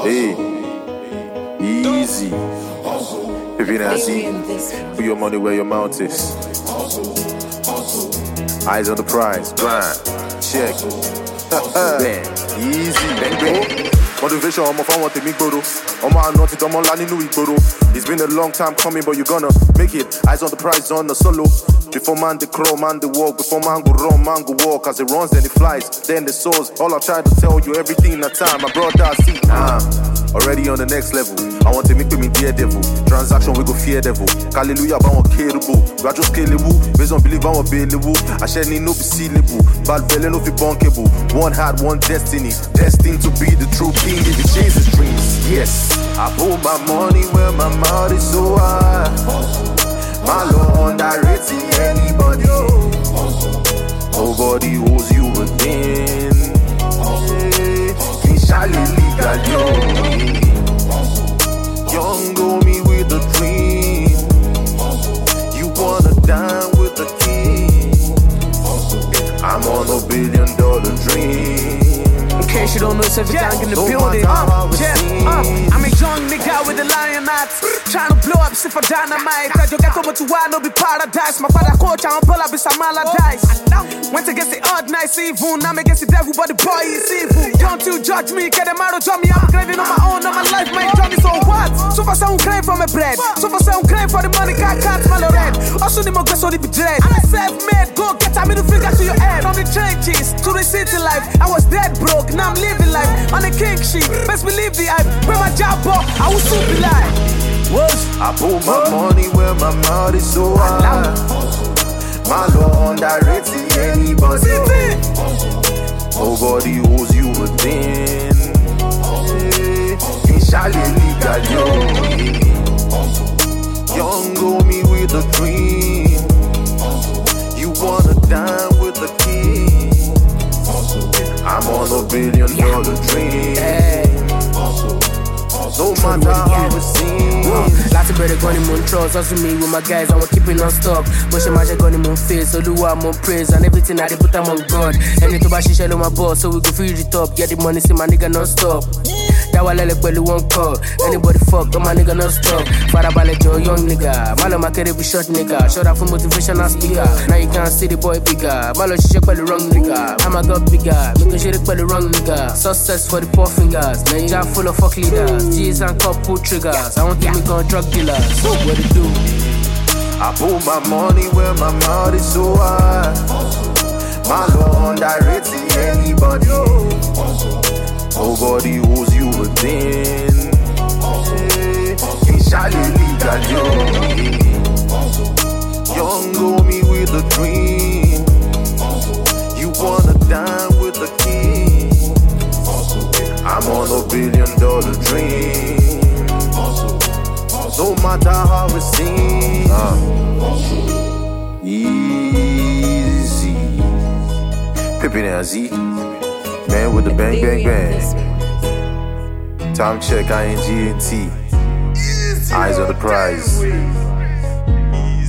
Hey, easy. Pippin and Z. Put your money where your mouth is. Eyes on the prize. Grind. Check. Bang. Easy. Bang, bang. Motivation, I'm off, I want to make photo. I'm not it, I'm on line, it's been a long time coming, but you're gonna make it. Eyes on the prize, on the solo. Before man they crawl, man they walk. Before man go run, man go walk. As it runs, then it flies, then it soars. All I try to tell you, everything in that time. My brother, I see, already on the next level. I want to make me dear devil. Transaction, we go fear devil. Hallelujah, but I'm capable. Gradual scalable. Based on believe I'm available. I shall need no be sealable. Bad belly no be bunkable. One heart, one destiny. Destined to be the true king if he chases dreams. Yes, I put my money where my mouth is so high. My Lord, underrating anybody. Nobody owes you a thing. Inshallah, legal, yo. Young go me with a dream. You wanna dine with the king. I'm on $1 billion dream. In case you don't know, it's every gang in the building. I'm a young nigga with a lion hat. Trying to blow up shit for dynamite. I just get over to why no be paradise. My father coach, I'm pull up with some dice. Went against the odd nice evil. Now I'm against the devil, but the boy is evil. Don't you judge me, get them out of me. I'm grading on my own, on my life, my journey, so what? So far, sound claim for my bread. So far, sound claim for the money, can't smell the red. Also, the more so the be dread. I'm self-made, go get a middle finger to your head. From the trenches to the city life, I was dead broke, now I'm living life. On the king sheet, best believe the hype. Where my job bought, I will soon be live. I put my money where my mouth is so high. My Lord, underrating anybody. Nobody owes you a thing. Inshallah, legal, yo. Young go me with a dream. You wanna dine with the king. I'm on $1 billion dream. No matter how it seems. Lots of better gun in moon trust. Also me with my guys, I want keeping on stop. Push my gun in moon face. Oluwa, I'm on praise. And everything I put them on God. And it's about shit on my boss, so we go free the top. Get the money, see my nigga non stop. That why let belly one call. Anybody fuck, my nigga non stop. Farabalẹ̀ Joe, young nigga. Malo my carry be short nigga. Shut up for motivational speaker. Now you can't see the boy bigger. Malo she shake by the wrong nigga. I'm a god bigger. Make a shake by the wrong nigga. Success for the poor fingers. Now you got full of fuck leaders. G's and cup pull triggers. I want to make on drug dealers. What it do? I put my money where my mouth is so high. My Lord, underrating anybody. Nobody owes you a thing. Inshallah, legal, yo. Young go me with a dream. You wanna dine with the king. I'm on $1 billion dream. No matter how it seems. Easy. Pippin and Z. Man with the bang, bang, bang. Time check, ING&T. Eyes on the prize.